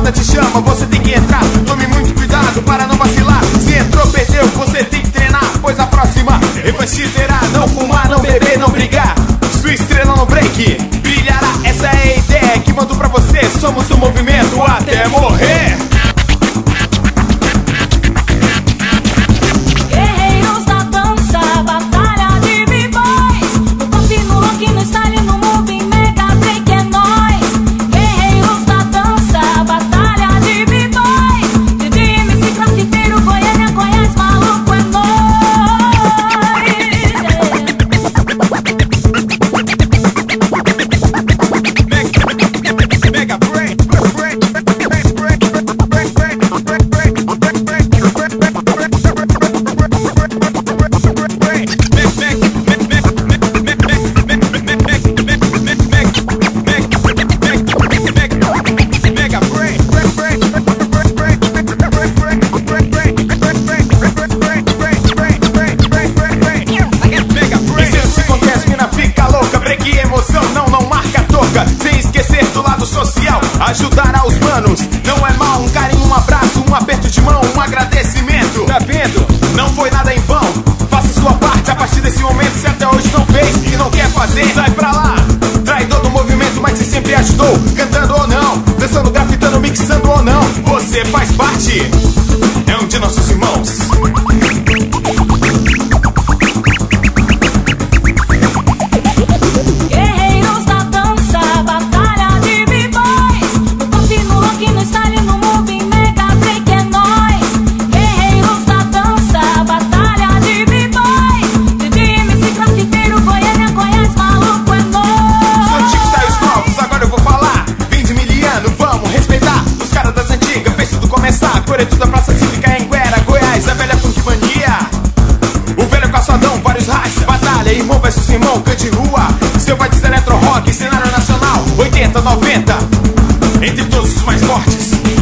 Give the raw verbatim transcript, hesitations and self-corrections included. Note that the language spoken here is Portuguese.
roda te chama, você tem que entrar. Tome muito cuidado para não vacilar. Se entrou, perdeu, você tem que treinar, pois a próxima revanche terá. Não fumar, não beber, não brigar. Sua estrela no break brilhará. Essa é a ideia que mando pra você. Somos o movimento até morrer. Guerreiros da dança, batalha de b-boys. No pop, no rock, no style, no moving, mega break é nóis. Guerreiros da dança, batalha de b-boys. D J, M C, grafiteiro, Goiânia, Goiás, maluco é nóis. Mega break, break, break, break, break, break, break, break. Sem esquecer do lado social, ajudar aos manos não é mal, um carinho, um abraço, um aperto de mão, um agradecimento. Tá vendo? Não foi nada em vão. Faça sua parte a partir desse momento. Se até hoje não fez e não quer fazer, sai pra lá. Traidor do movimento, mas se sempre ajudou, cantando ou não, dançando, grafitando, mixando ou não, você faz parte, é um de nossos irmãos. Coreto da Praça Cívica em Guera, Goiás, a velha funk mania. O velho caçadão, vários raios, batalha, irmão versus irmão, cante rua. Seu vai de eletro rock, cenário nacional, oitenta, noventa, entre todos os mais fortes.